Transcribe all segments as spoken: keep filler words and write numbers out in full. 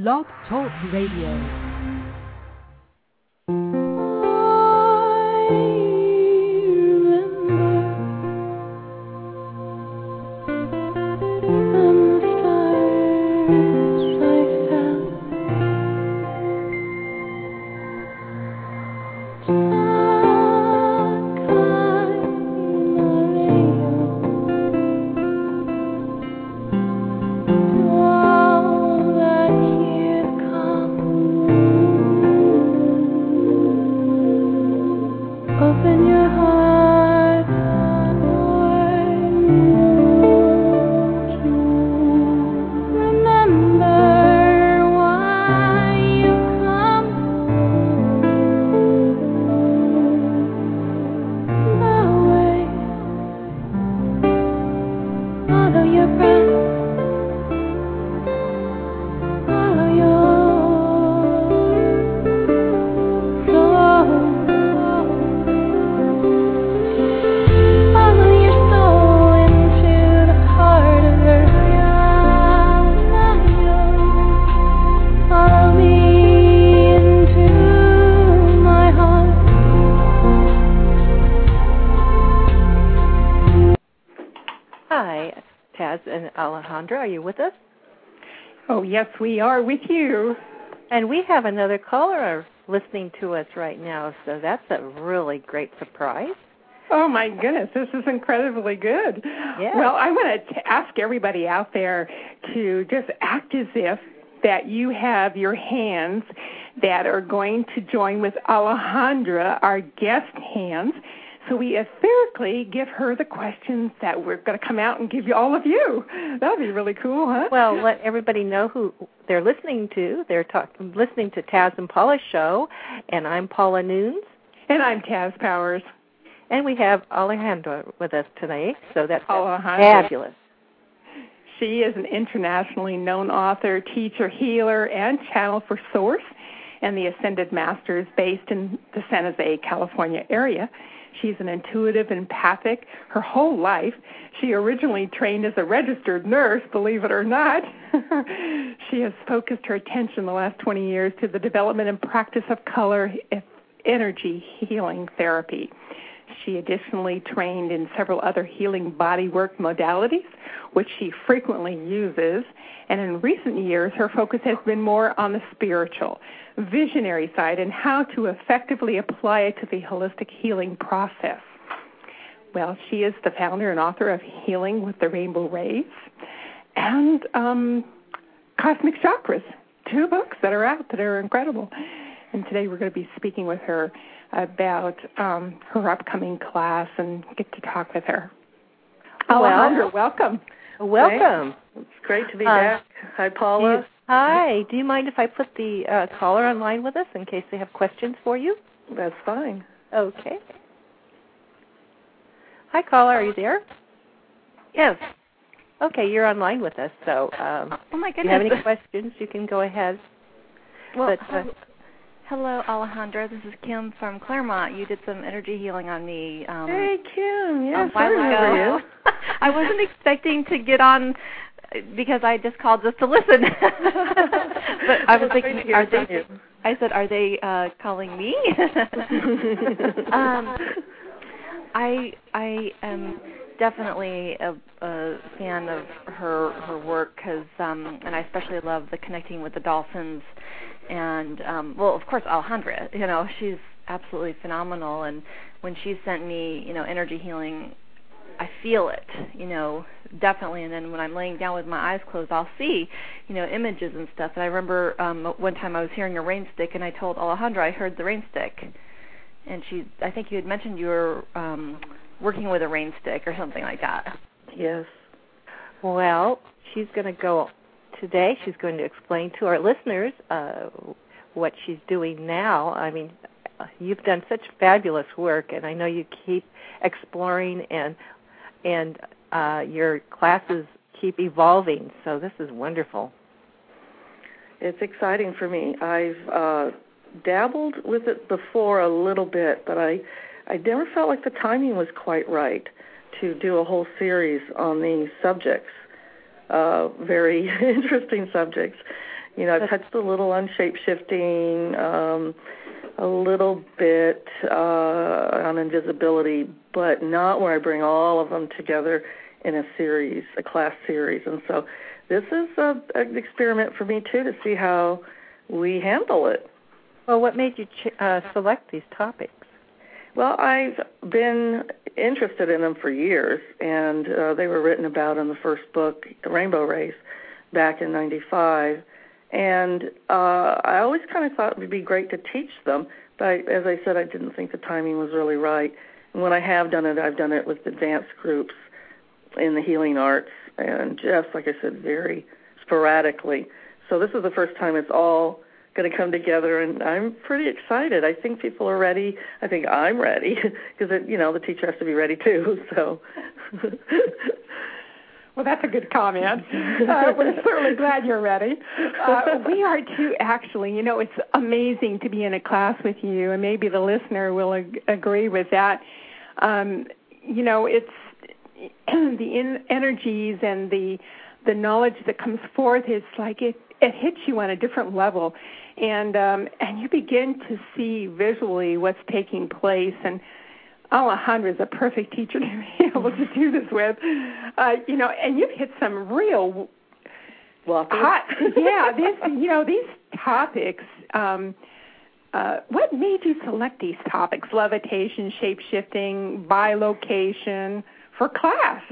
Blog Talk Radio. Are you with us? Oh, yes, we are with you. And we have another caller listening to us right now, so that's a really great surprise. Oh, my goodness, this is incredibly good. Yes. Well, I want to ask everybody out there to just act as if that you have your hands that are going to join with Alejandra, our guest hands. So we etherically give her the questions that we're going to come out and give you all of you. That would be really cool, huh? Well, let everybody know who they're listening to. They're talk, listening to Taz and Paula's show, and I'm Paula Nunes. And I'm Taz Powers. And we have Alejandra with us today, so that's Alejandra. Fabulous. She is an internationally known author, teacher, healer, and channel for Source and the Ascended Masters based in the San Jose, California area. She's an intuitive empathic her whole life. She originally trained as a registered nurse, believe it or not. She has focused her attention the last twenty years to the development and practice of color energy healing therapy. She additionally trained in several other healing bodywork modalities, which she frequently uses. And in recent years, her focus has been more on the spiritual, visionary side and how to effectively apply it to the holistic healing process. Well, she is the founder and author of Healing with the Rainbow Rays and um, Cosmic Chakras, two books that are out that are incredible. And today we're going to be speaking with her about um, her upcoming class and get to talk with her. Well, Alejandra, welcome. Welcome. It's great to be uh, back. Hi, Paula. You, hi. Do you mind if I put the uh, caller on line with us in case they have questions for you? That's fine. Okay. Hi, caller. Are you there? Yes. Okay, you're on line with us. So um, oh my goodness. If you have any questions, you can go ahead. Well, but, uh, hello, Alejandra. This is Kim from Claremont. You did some energy healing on me. Um, hey, Kim. Yes, a while I remember ago. you. I wasn't expecting to get on because I just called just to listen. But I was thinking, are they? You. I said, are they uh, calling me? um, I I am definitely a, a fan of her her work because, um, and I especially love the connecting with the dolphins. And, um, well, of course, Alejandra, you know, she's absolutely phenomenal. And when she sent me, you know, energy healing, I feel it, you know, definitely. And then when I'm laying down with my eyes closed, I'll see, you know, images and stuff. And I remember um, one time I was hearing a rain stick, and I told Alejandra I heard the rain stick. And she, I think you had mentioned you were um, working with a rain stick or something like that. Yes. Well, she's going to go today. She's going to explain to our listeners uh, what she's doing now. I mean, you've done such fabulous work, and I know you keep exploring, and and uh, your classes keep evolving. So this is wonderful. It's exciting for me. I've uh, dabbled with it before a little bit, but I, I never felt like the timing was quite right to do a whole series on these subjects. Uh, very interesting subjects. You know, I've touched a little on shape-shifting, um, a little bit uh, on invisibility, but not where I bring all of them together in a series, a class series. And so this is a, an experiment for me, too, to see how we handle it. Well, what made you ch- uh, select these topics? Well, I've been interested in them for years, and uh, they were written about in the first book, Rainbow Race, back in ninety-five. And uh, I always kind of thought it would be great to teach them, but I, as I said, I didn't think the timing was really right. And when I have done it, I've done it with advanced groups in the healing arts, and just, like I said, very sporadically. So this is the first time it's all going to come together, and I'm pretty excited. I think people are ready. I think I'm ready, because, you know, the teacher has to be ready, too. So. Well, that's a good comment. Uh, we're certainly glad you're ready. Uh, we are, too, actually. You know, it's amazing to be in a class with you, and maybe the listener will ag- agree with that. Um, you know, it's the in- energies and the the knowledge that comes forth is like it, it hits you on a different level. And um, and you begin to see visually what's taking place. And Alejandra is a perfect teacher to be able to do this with. Uh, you know, and you've hit some real well, hot, yeah, this, you know, these topics. Um, uh, what made you select these topics? Levitation, shape-shifting, bilocation for class?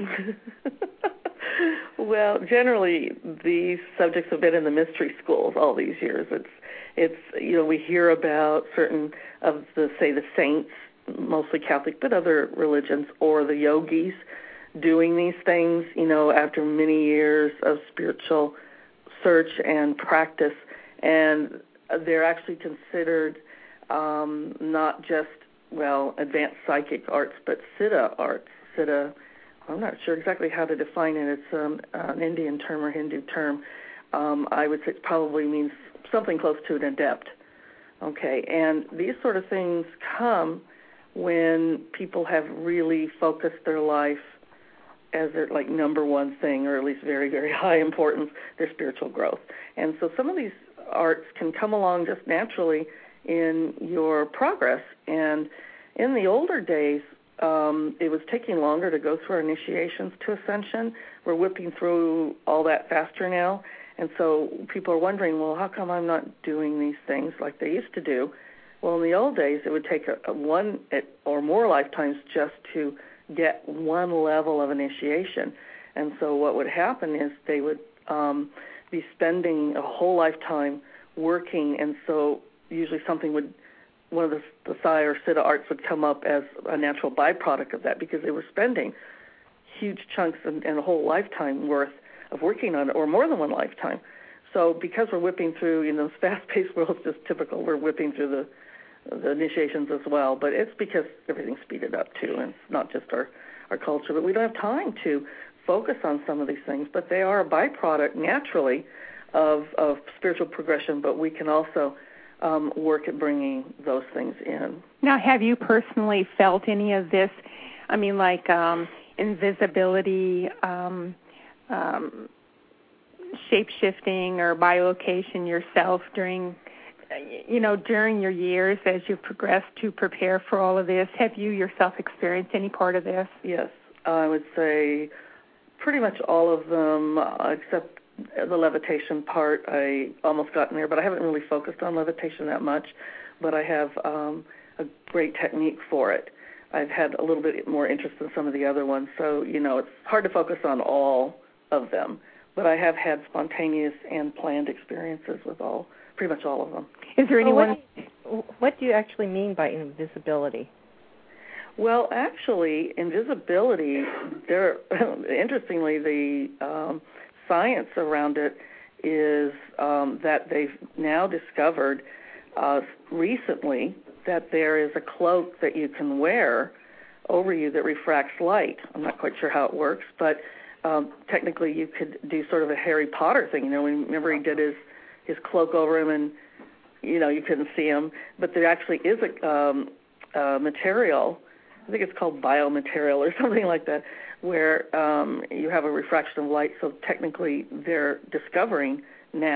Well, generally, these subjects have been in the mystery schools all these years. It's, it's you know, we hear about certain of the, say, the saints, mostly Catholic, but other religions, or the yogis doing these things, you know, after many years of spiritual search and practice. And they're actually considered um, not just, well, advanced psychic arts, but Siddha arts. Siddha, I'm not sure exactly how to define it. It's um, an Indian term or Hindu term. Um, I would say it probably means something close to an adept. Okay, and these sort of things come when people have really focused their life as their, like, number one thing, or at least very, very high importance, their spiritual growth. And so some of these arts can come along just naturally in your progress. And in the older days, um, it was taking longer to go through our initiations to ascension. We're whipping through all that faster now. And so people are wondering, well, how come I'm not doing these things like they used to do? Well, in the old days, it would take a, a one or more lifetimes just to get one level of initiation. And so what would happen is they would um, be spending a whole lifetime working, and so usually something would, one of the, the Psi or Siddha arts would come up as a natural byproduct of that, because they were spending huge chunks and, and a whole lifetime worth of working on it, or more than one lifetime. So because we're whipping through, you know, this fast-paced world is just typical, we're whipping through the the initiations as well, but it's because everything's speeded up too, and it's not just our, our culture, but we don't have time to focus on some of these things, but they are a byproduct naturally of, of spiritual progression, but we can also um, work at bringing those things in. Now, have you personally felt any of this? I mean, like um, invisibility, um, um, shape-shifting, or bilocation yourself during you know, during your years as you progressed to prepare for all of this? Have you yourself experienced any part of this? Yes, I would say pretty much all of them, uh, except the levitation part. I almost got in there, but I haven't really focused on levitation that much, but I have um, a great technique for it. I've had a little bit more interest in some of the other ones, so, you know, it's hard to focus on all of them, but I have had spontaneous and planned experiences with all pretty much all of them. Is there anyone? What, what do you actually mean by invisibility? Well, actually, invisibility, there, interestingly, the um, science around it is um, that they've now discovered uh, recently that there is a cloak that you can wear over you that refracts light. I'm not quite sure how it works, but um, technically you could do sort of a Harry Potter thing. You know, remember he did his his cloak over him, and, you know, you couldn't see him. But there actually is a, um, a material, I think it's called biomaterial or something like that, where um, you have a refraction of light. So technically they're discovering now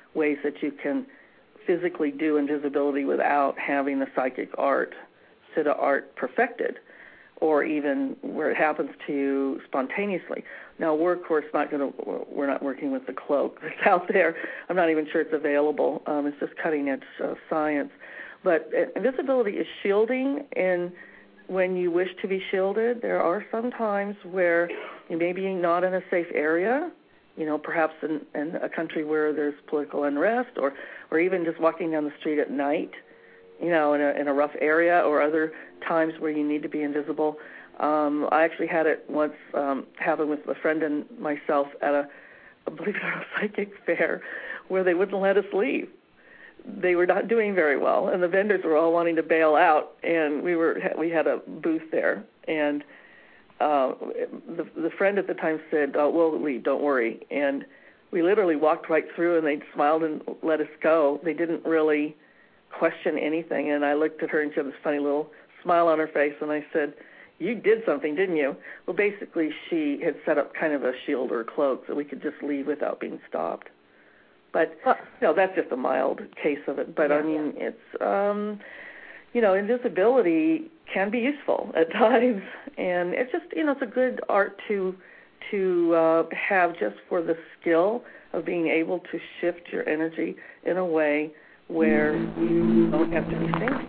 ways that you can physically do invisibility without having the psychic art, siddha art perfected, or even where it happens to you spontaneously. Now, we're of course not going to. We're not working with the cloak that's out there. I'm not even sure it's available. Um, it's just cutting edge uh, science. But invisibility is shielding, and when you wish to be shielded, there are some times where you may be not in a safe area. You know, perhaps in, in a country where there's political unrest, or, or even just walking down the street at night, you know, in a, in a rough area, or other times where you need to be invisible. Um, I actually had it once um, happen with a friend and myself at a, I believe it or not, a psychic fair where they wouldn't let us leave. They were not doing very well, and the vendors were all wanting to bail out, and we were we had a booth there, and uh, the the friend at the time said, oh, "We'll leave, don't worry," and we literally walked right through, and they smiled and let us go. They didn't really question anything, and I looked at her, and she had this funny little smile on her face, and I said, "You did something, didn't you?" Well, basically, she had set up kind of a shield or a cloak so we could just leave without being stopped. But, you know, that's just a mild case of it. But, yeah, I mean, yeah. it's, um, you know, invisibility can be useful at times. And it's just, you know, it's a good art to to uh, have just for the skill of being able to shift your energy in a way where you don't have to be seen.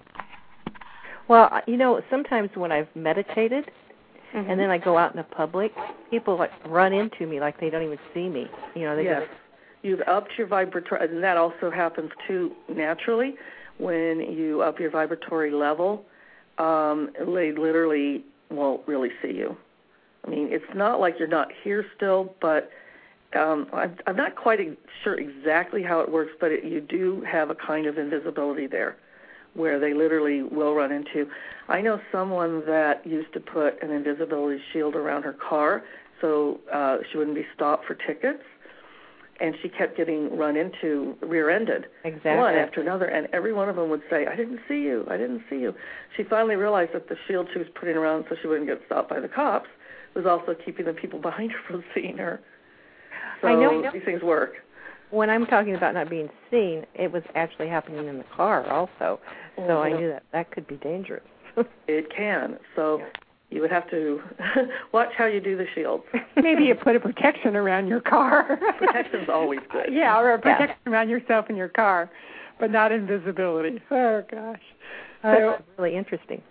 Well, you know, sometimes when I've meditated mm-hmm. and then I go out in the public, people like run into me like they don't even see me. You know, they yes. just... You've upped your vibratory, and that also happens too naturally when you up your vibratory level. Um, they literally won't really see you. I mean, it's not like you're not here still, but um, I'm, I'm not quite sure exactly how it works, but it, you do have a kind of invisibility there where they literally will run into. I know someone that used to put an invisibility shield around her car so uh, she wouldn't be stopped for tickets. And she kept getting run into, rear-ended, exactly. one after another, and every one of them would say, I didn't see you, I didn't see you. She finally realized that the shield she was putting around so she wouldn't get stopped by the cops was also keeping the people behind her from seeing her. So I know, I know. These things work. When I'm talking about not being seen, it was actually happening in the car also, so mm-hmm. I knew that that could be dangerous. It can, so... Yeah. You would have to watch how you do the shields. Maybe you put a protection around your car. Protection's always good. Yeah, or a protection yeah. around yourself in your car, but not invisibility. Oh, gosh. Uh, so, that's really interesting.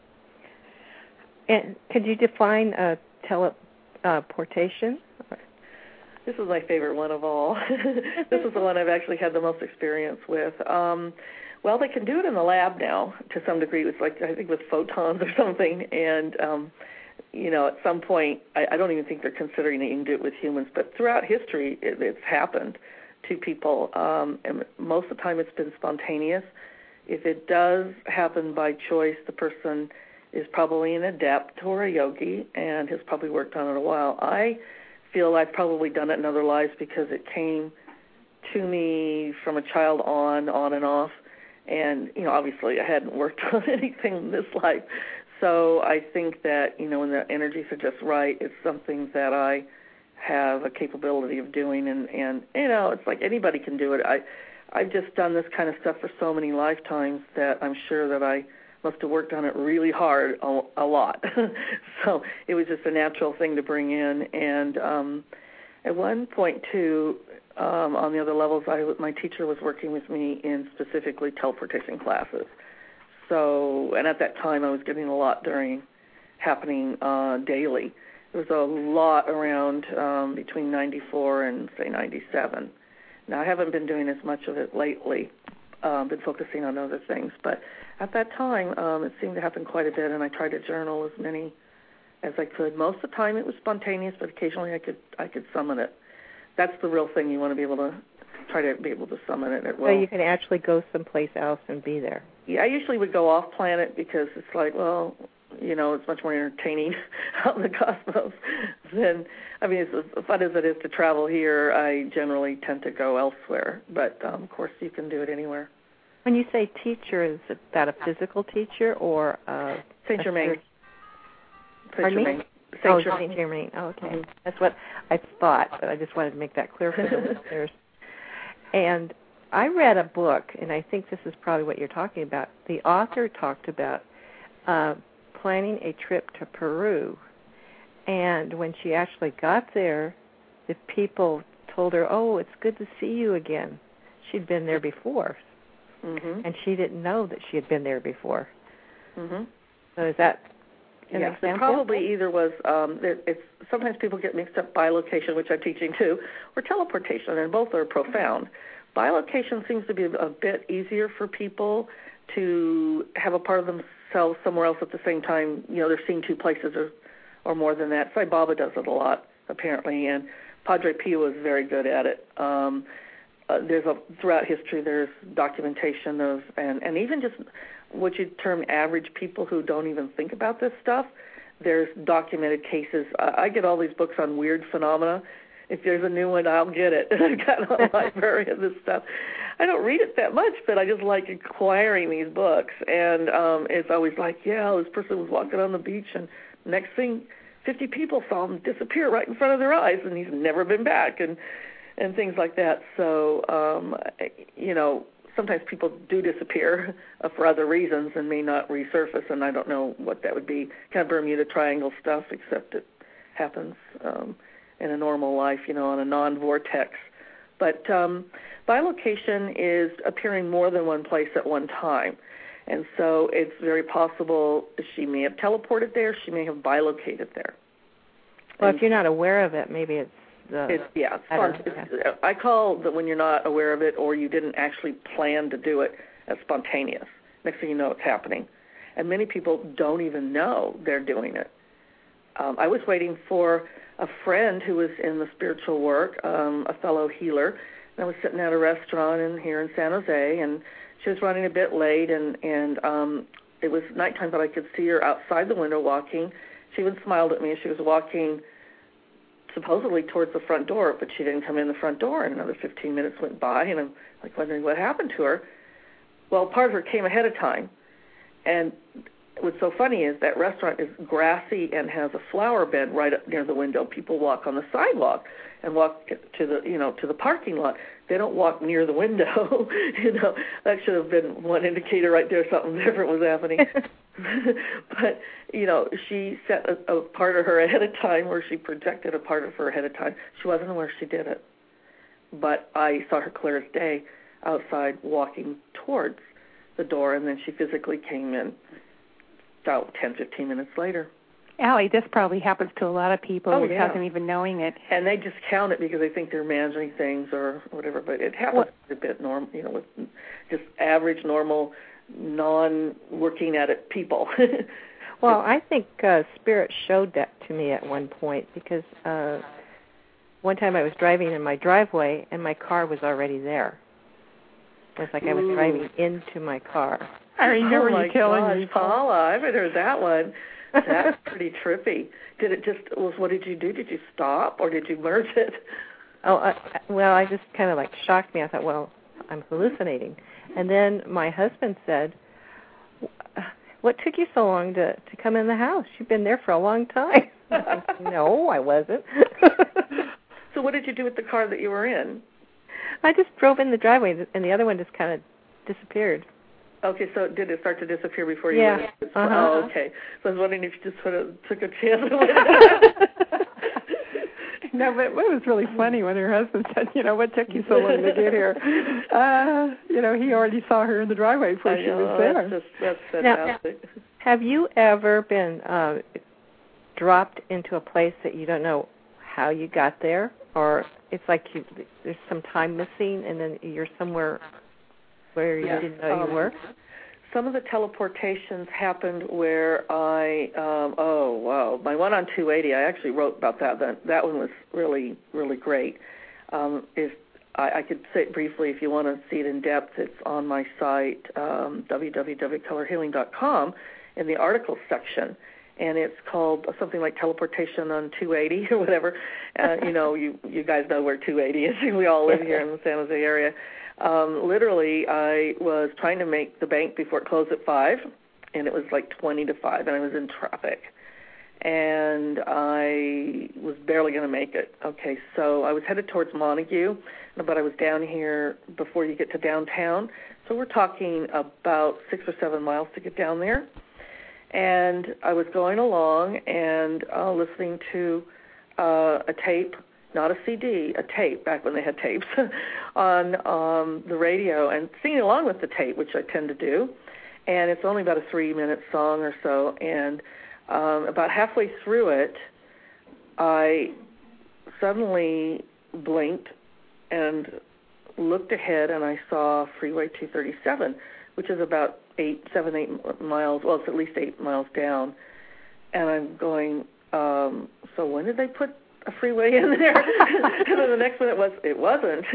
And could you define uh, teleportation? This is my favorite one of all. This is the one I've actually had the most experience with. Um, Well, they can do it in the lab now to some degree. It's like, I think, with photons or something. And, um, you know, at some point, I, I don't even think they're considering that you can do it with humans. But throughout history, it, it's happened to people. Um, and most of the time, it's been spontaneous. If it does happen by choice, the person is probably an adept or a yogi and has probably worked on it a while. I feel I've probably done it in other lives because it came to me from a child on, on and off. And, you know, obviously I hadn't worked on anything in this life. So I think that, you know, when the energies are just right, it's something that I have a capability of doing. And, and you know, it's like anybody can do it. I, I've just done this kind of stuff for so many lifetimes that I'm sure that I must have worked on it really hard a, a lot. So it was just a natural thing to bring in. And um, at one point, too, Um, on the other levels, I, my teacher was working with me in specifically teleportation classes. So, and at that time, I was getting a lot during happening uh, daily. There was a lot around um, between ninety-four and, say, ninety-seven. Now, I haven't been doing as much of it lately. Um, been focusing on other things. But at that time, um, it seemed to happen quite a bit, and I tried to journal as many as I could. Most of the time, it was spontaneous, but occasionally I could I could summon it. That's the real thing. You want to be able to try to be able to summon it at will. So you can actually go someplace else and be there. Yeah, I usually would go off planet because it's like, well, you know, it's much more entertaining out in the cosmos than, I mean, it's as fun as it is to travel here, I generally tend to go elsewhere. But, um, of course, you can do it anywhere. When you say teacher, is it that a physical teacher or uh, Saint Germain? Saint Germain. Saint oh, Germain. Saint Germain. Oh, okay. Mm-hmm. That's what I thought, but I just wanted to make that clear for the listeners. And I read a book, and I think this is probably what you're talking about. The author talked about uh, planning a trip to Peru, and when she actually got there, the people told her, "Oh, it's good to see you again." She'd been there before, mm-hmm. and she didn't know that she had been there before. Mm-hmm. So is that an yes, example? it probably either was, um, it's, sometimes people get mixed up by location, which I'm teaching too, or teleportation, and both are profound. Bilocation seems to be a bit easier for people to have a part of themselves somewhere else at the same time. You know, they're seeing two places or, or more than that. Sai Baba does it a lot, apparently, and Padre Pio is very good at it. Um, uh, there's a throughout history, there's documentation of, and, and even just what you term average people who don't even think about this stuff. There's documented cases. I, I get all these books on weird phenomena. If there's a new one, I'll get it. I've got a library of this stuff. I don't read it that much, but I just like acquiring these books. And um, it's always like, yeah, this person was walking on the beach, and next thing, fifty people saw him disappear right in front of their eyes, and he's never been back, and and things like that. So, um, you know, sometimes people do disappear uh, for other reasons and may not resurface, and I don't know what that would be. Kind of Bermuda Triangle stuff, except it happens um, in a normal life, you know, on a non-vortex. But um, bilocation is appearing more than one place at one time. And so it's very possible she may have teleported there, she may have bilocated there. Well, and if you're not aware of it, maybe it's the... It's, yeah, it's I, it's, I call that when you're not aware of it or you didn't actually plan to do it as spontaneous. Next thing you know, it's happening. And many people don't even know they're doing it. Um, I was waiting for a friend who was in the spiritual work, um, a fellow healer, and I was sitting at a restaurant in here in San Jose, and she was running a bit late, and, and um, it was nighttime, but I could see her outside the window walking. She even smiled at me as she was walking supposedly towards the front door, but she didn't come in the front door, and another fifteen minutes went by, and I'm like wondering what happened to her. Well, part of her came ahead of time, and what's so funny is that restaurant is grassy and has a flower bed right up near the window. People walk on the sidewalk and walk to the, you know, to the parking lot. They don't walk near the window. You know, that should have been one indicator right there. Something different was happening. But, you know, she set a, a part of her ahead of time, or she projected a part of her ahead of time. She wasn't aware she did it. But I saw her clear as day outside walking towards the door, and then she physically came in about ten, fifteen minutes later. Allie, this probably happens to a lot of people oh, without yeah. them even knowing it. And they just count it because they think they're managing things or whatever. But it happens what? a bit normal, you know, with just average, normal, non-working at it people. Well, I think uh, Spirit showed that to me at one point because uh, one time I was driving in my driveway and my car was already there. It's like I was Ooh. driving into my car. I remember oh you telling me, Paula, I haven't heard that one. That's pretty trippy. Did it just, was, what did you do? Did you stop or did you merge it? Oh, uh, well, I just kind of like shocked me. I thought, well, I'm hallucinating. And then my husband said, what took you so long to, to come in the house? You've been there for a long time. Like, no, I wasn't. So what did you do with the car that you were in? I just drove in the driveway, and the other one just kind of disappeared. Okay, so did it start to disappear before you yeah. went? Uh-huh. Oh, okay. So I was wondering if you just sort of took a chance and went. No, but it was really funny when her husband said, you know, what took you so long to get here? Uh, you know, he already saw her in the driveway before she was there. That's, just, that's fantastic. Now, have you ever been uh, dropped into a place that you don't know how you got there? Or it's like you, there's some time missing and then you're somewhere where you yes. didn't know um, you were? Some of the teleportations happened where I, um, oh, wow, my one on two eighty, I actually wrote about that. That, that one was really, really great. Um, if I, I could say it briefly if you want to see it in depth. It's on my site, um, w w w dot color healing dot com, in the articles section. And it's called something like teleportation on two eighty or whatever. Uh, you know, you, you guys know where two eighty is. We all live here in the San Jose area. Um, literally, I was trying to make the bank before it closed at five, and it was like twenty to five, and I was in traffic. And I was barely going to make it. Okay, so I was headed towards Montague. but I was down here before you get to downtown. So we're talking about six or seven miles to get down there. And I was going along and uh, listening to uh, a tape, not a C D, a tape, back when they had tapes, on um, the radio, and singing along with the tape, which I tend to do. And it's only about a three-minute song or so. And um, about halfway through it, I suddenly blinked and looked ahead, and I saw Freeway two thirty-seven, which is about eight, seven, eight miles. Well, it's at least eight miles down. And I'm going, um, so when did they put a freeway in there? And then the next minute was, it wasn't.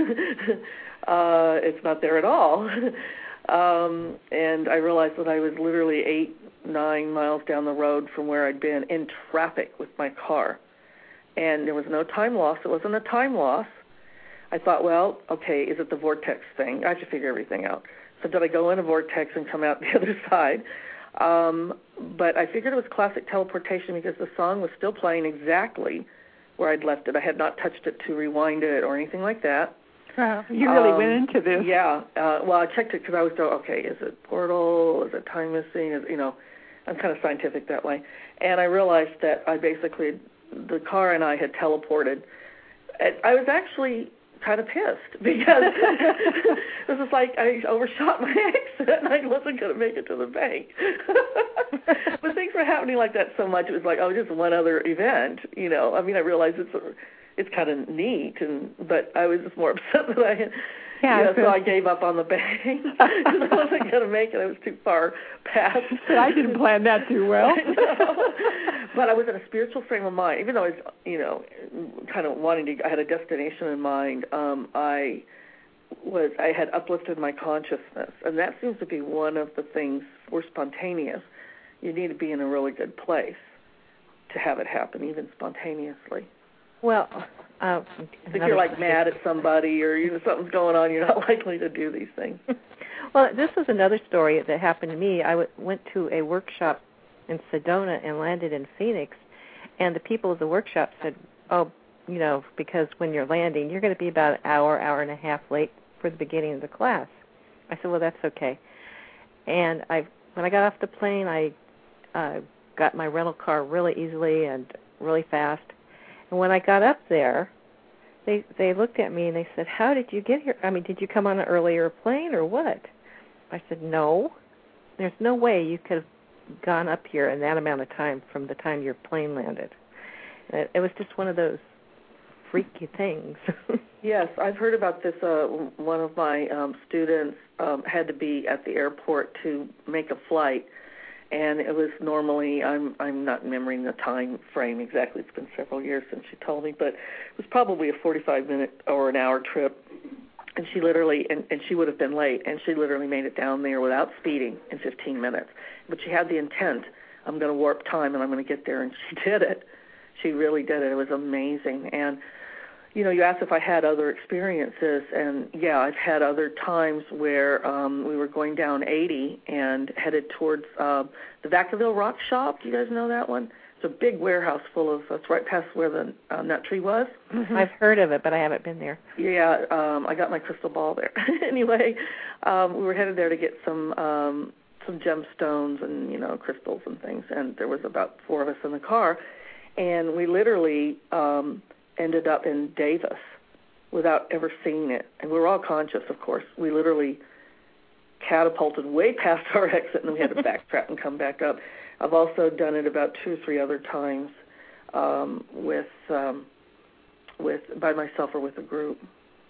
uh, it's not there at all. um, and I realized that I was literally eight, nine miles down the road from where I'd been in traffic with my car. And there was no time loss. It wasn't a time loss. I thought, well, okay, is it the vortex thing? I have to figure everything out. So did I go in a vortex and come out the other side? Um, but I figured it was classic teleportation because the song was still playing exactly where I'd left it. I had not touched it to rewind it or anything like that. Wow, you really um, went into this. Yeah. Uh, well, I checked it because I was going, okay, is it portal? Is it time missing? Is, you know, I'm kind of scientific that way. And I realized that I basically, the car and I had teleported. I was actually kind of pissed because it was just like I overshot my exit and I wasn't going to make it to the bank. But things were happening like that so much, it was like, oh, just one other event, you know. I mean, I realized it's it's kind of neat, and but I was just more upset that I had, yeah, you know, so I gave up on the bank because I wasn't going to make it. I was too far past. I didn't plan that too well. But I was in a spiritual frame of mind, even though I was, you know, kind of wanting to. I had a destination in mind. Um, I was. I had uplifted my consciousness, and that seems to be one of the things for spontaneous. You need to be in a really good place to have it happen, even spontaneously. Well, uh, if you're like mad at somebody or you know something's going on, you're not likely to do these things. Well, this was another story that happened to me. I w- went to a workshop in Sedona and landed in Phoenix, and the people of the workshop said, oh, you know, because when you're landing, you're going to be about an hour, hour and a half late for the beginning of the class. I said, well, that's okay. And I, when I got off the plane, I uh, got my rental car really easily and really fast. And when I got up there, they they looked at me and they said, how did you get here? I mean, did you come on an earlier plane or what? I said, no. There's no way you could have gone up here in that amount of time from the time your plane landed. It, it was just one of those freaky things. Yes, I've heard about this. Uh, one of my um, students um, had to be at the airport to make a flight, and it was normally, I'm I'm not remembering the time frame exactly. It's been several years since she told me, but it was probably a forty-five minute or an hour trip. And she literally, and, and she would have been late, and she literally made it down there without speeding in fifteen minutes. But she had the intent, I'm going to warp time and I'm going to get there, and she did it. She really did it. It was amazing. And, you know, you asked if I had other experiences, and, yeah, I've had other times where um, we were going down eighty and headed towards uh, the Vacaville Rock Shop. Do you guys know that one? It's a big warehouse full of, it's right past where the uh, nut tree was. Mm-hmm. I've heard of it, but I haven't been there. Yeah, um, I got my crystal ball there. Anyway, um, we were headed there to get some um, some gemstones and, you know, crystals and things, and there was about four of us in the car, and we literally um, ended up in Davis without ever seeing it. And we were all conscious, of course. We literally catapulted way past our exit, and we had to backtrack and come back up. I've also done it about two or three other times um, with um, with by myself or with a group.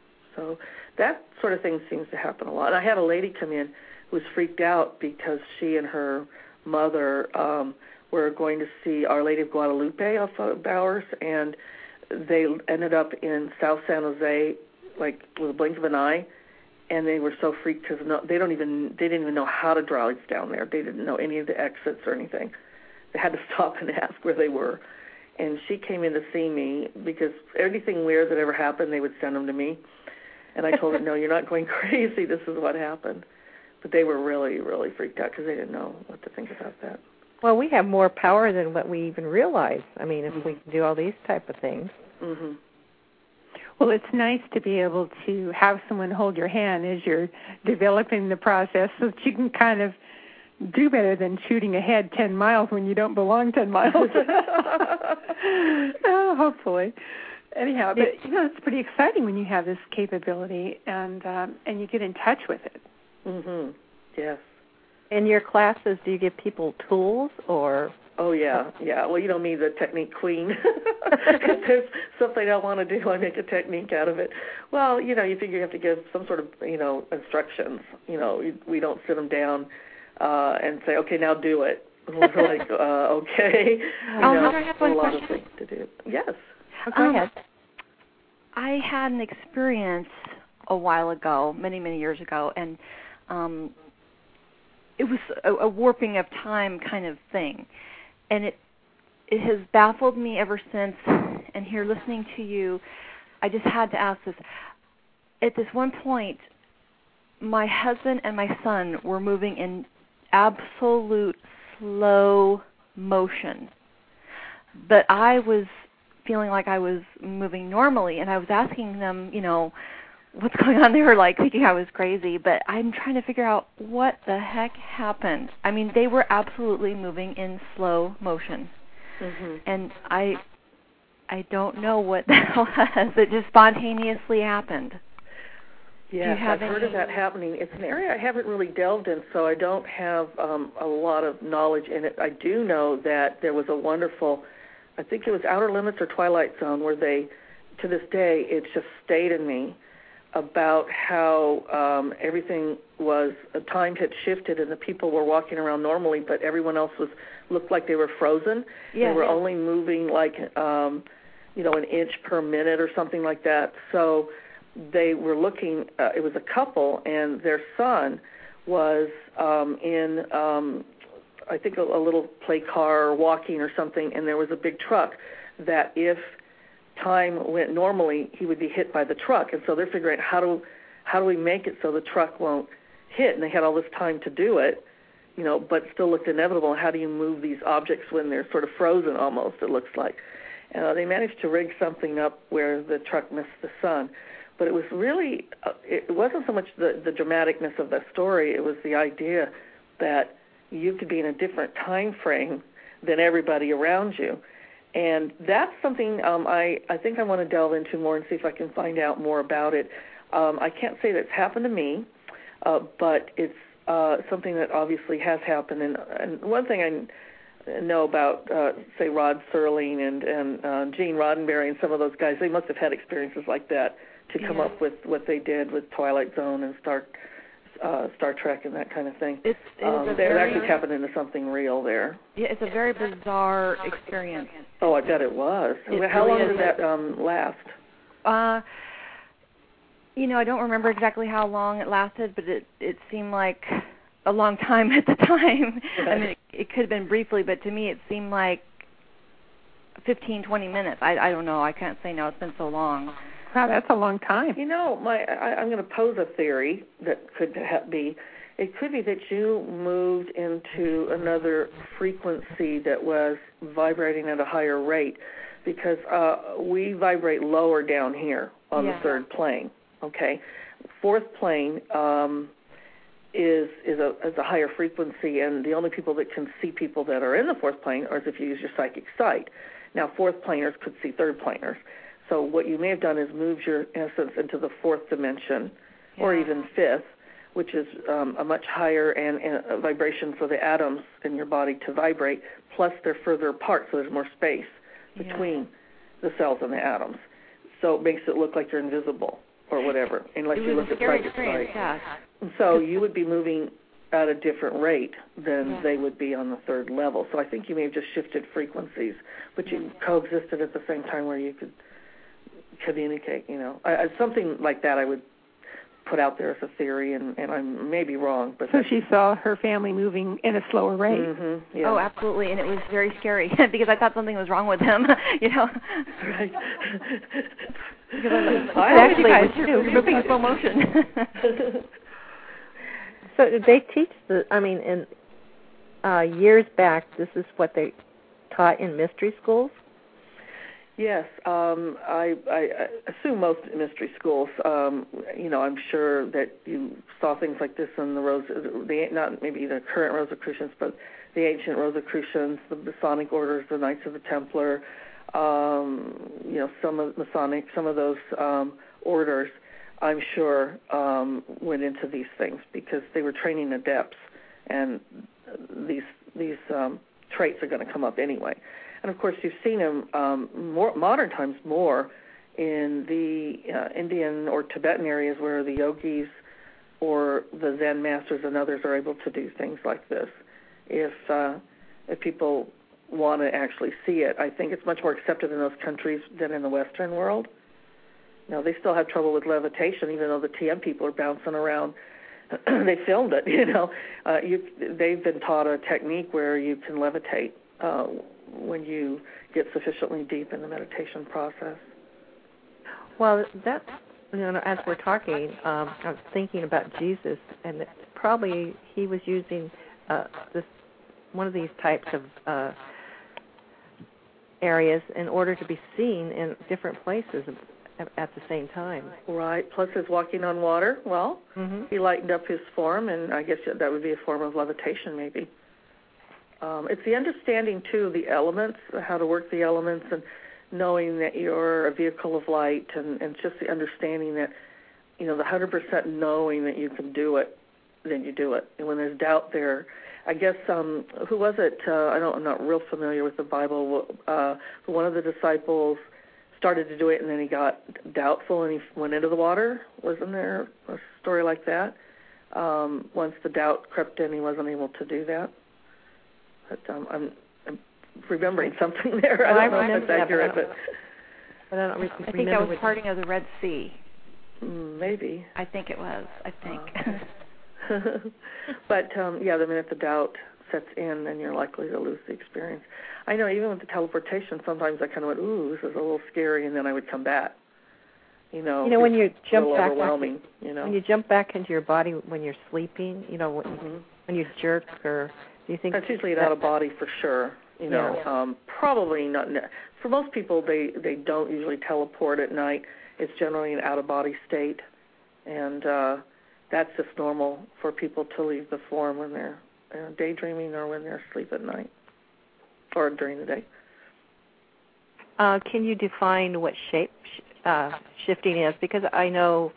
So that sort of thing seems to happen a lot. And I had a lady come in who was freaked out because she and her mother um, were going to see Our Lady of Guadalupe off of Bowers, and they ended up in South San Jose, like with a blink of an eye. And they were so freaked because no, they don't even they didn't even know how to drive down there. They didn't know any of the exits or anything. They had to stop and ask where they were. And she came in to see me because anything weird that ever happened, they would send them to me. And I told her, no, you're not going crazy. This is what happened. But they were really, really freaked out because they didn't know what to think about that. Well, we have more power than what we even realize. I mean, if mm-hmm. we can do all these type of things. Mm-hmm. Well, it's nice to be able to have someone hold your hand as you're developing the process so that you can kind of do better than shooting ahead ten miles when you don't belong ten miles. Oh, hopefully. Anyhow, but you know, it's pretty exciting when you have this capability and um, and you get in touch with it. Mhm. Yes. In your classes, do you give people tools or? Oh yeah, yeah. Well, you know me, the technique queen. If there's something I want to do, I make a technique out of it. Well, you know, you figure you have to give some sort of, you know, instructions. You know, we don't sit them down uh, and say, okay, now do it. We're like, uh, okay. You oh, know, I have one a lot question? of things to do. Yes. Oh, go um, ahead. I had an experience a while ago, many, many years ago, and um, it was a, a warping of time kind of thing. And it it has baffled me ever since. And here, listening to you, I just had to ask this. At this one point, my husband and my son were moving in absolute slow motion. But I was feeling like I was moving normally, and I was asking them, you know, what's going on? They were like thinking I was crazy, but I'm trying to figure out what the heck happened. I mean, they were absolutely moving in slow motion. Mm-hmm. And I I don't know what that was. It just spontaneously happened. Yes, I've heard of that happening. It's an area I haven't really delved in, so I don't have um, a lot of knowledge in it. I do know that there was a wonderful, I think it was Outer Limits or Twilight Zone, where they, to this day, it's just stayed in me about how um, everything was, uh, time had shifted and the people were walking around normally, but everyone else was looked like they were frozen. Yeah, they were yeah. only moving like, um, you know, an inch per minute or something like that. So they were looking, uh, it was a couple, and their son was um, in, um, I think, a, a little play car or walking or something, and there was a big truck that if time went normally, he would be hit by the truck. And so they're figuring out how do how do we make it so the truck won't hit? And they had all this time to do it, you know, but still looked inevitable. How do you move these objects when they're sort of frozen almost, it looks like. Uh, they managed to rig something up where the truck missed the sun. But it was really, uh, it wasn't so much the, the dramaticness of the story, it was the idea that you could be in a different time frame than everybody around you. And that's something um, I, I think I want to delve into more and see if I can find out more about it. Um, I can't say that it's happened to me, uh, but it's uh, something that obviously has happened. And, and one thing I know about, uh, say, Rod Serling and, and uh, Gene Roddenberry and some of those guys, they must have had experiences like that to come yeah. up with what they did with Twilight Zone and Star uh, Star Trek and that kind of thing. It's, it um, is a they're very, actually tapping into something real there. Yeah, it's a very bizarre experience. Oh, I bet it was. It How really long is. did that um, last? Uh, you know, I don't remember exactly how long it lasted, but it it seemed like a long time at the time. Okay. I mean, it, it could have been briefly, but to me it seemed like fifteen, twenty minutes. I I don't know. I can't say now. It's been so long. Wow, that's a long time. You know, my I, I'm going to pose a theory that could ha- be, it could be that you moved into another frequency that was vibrating at a higher rate, because uh, we vibrate lower down here on yeah. the third plane. Okay, fourth plane um, is is a is a higher frequency, and the only people that can see people that are in the fourth plane are if you use your psychic sight. Now, fourth planers could see third planers. So what you may have done is moved your essence into the fourth dimension, yeah. or even fifth, which is um, a much higher and, and a vibration for the atoms in your body to vibrate, plus they're further apart, so there's more space between yeah. the cells and the atoms. So it makes it look like you're invisible or whatever, unless you look at psychic sight. Yeah. So you would be moving at a different rate than yeah. they would be on the third level. So I think you may have just shifted frequencies, but you yeah. coexisted at the same time where you could communicate, you know. I, I, something like that I would put out there as a theory, and, and I may be wrong. But so she saw her family moving in a slower rate. Mm-hmm, yeah. Oh, absolutely, and it was very scary because I thought something was wrong with him, you know. Right. Because I was like, I exactly, guys you're, you're moving in slow motion. So they teach the, I mean, in uh, years back, this is what they taught in mystery schools? Yes, um, I, I assume most mystery schools. Um, you know, I'm sure that you saw things like this in the Rose, the not maybe the current Rosicrucians, but the ancient Rosicrucians, the Masonic orders, the Knights of the Templar. Um, you know, some of Masonic, some of those um, orders, I'm sure, um, went into these things because they were training adepts, and these these um, traits are going to come up anyway. And, of course, you've seen them um, more modern times more in the uh, Indian or Tibetan areas where the yogis or the Zen masters and others are able to do things like this. If uh, if people want to actually see it, I think it's much more accepted in those countries than in the Western world. Now, they still have trouble with levitation, even though the T M people are bouncing around. They filmed it, you know. Uh, you, they've been taught a technique where you can levitate uh, when you get sufficiently deep in the meditation process. Well, that's, you know, as we're talking, um, I was thinking about Jesus, and that probably he was using uh, this one of these types of uh, areas in order to be seen in different places at the same time. Right. Plus his walking on water, well, mm-hmm. he lightened up his form, and I guess that would be a form of levitation maybe. Um, it's the understanding, too, of the elements, how to work the elements, and knowing that you're a vehicle of light, and, and just the understanding that, you know, the one hundred percent knowing that you can do it, then you do it. And when there's doubt there, I guess, um, who was it? Uh, I don't, I'm not real familiar with the Bible. Uh, one of the disciples started to do it, and then he got doubtful, and he went into the water. Wasn't there a story like that? Um, once the doubt crept in, he wasn't able to do that. But um, I'm, I'm remembering something there. I don't well, know I if that's accurate, but, but I, don't re- I think that was parting of the Red Sea. Maybe. I think it was. I think. Uh, but um, yeah, the minute the doubt sets in, then you're likely to lose the experience. I know even with the teleportation, sometimes I kind of went, "Ooh, this is a little scary," and then I would come back. You know, you know when you jump back, overwhelming. Into, you know, when you jump back into your body when you're sleeping, you know, when, mm-hmm. when you jerk, or do you think that's usually an out of body for sure? You know, yeah. um, probably not. For most people, they they don't usually teleport at night. It's generally an out of body state, and uh, that's just normal for people to leave the form when they're uh, daydreaming or when they're asleep at night or during the day. Uh, can you define what shape uh, shifting is? Because I know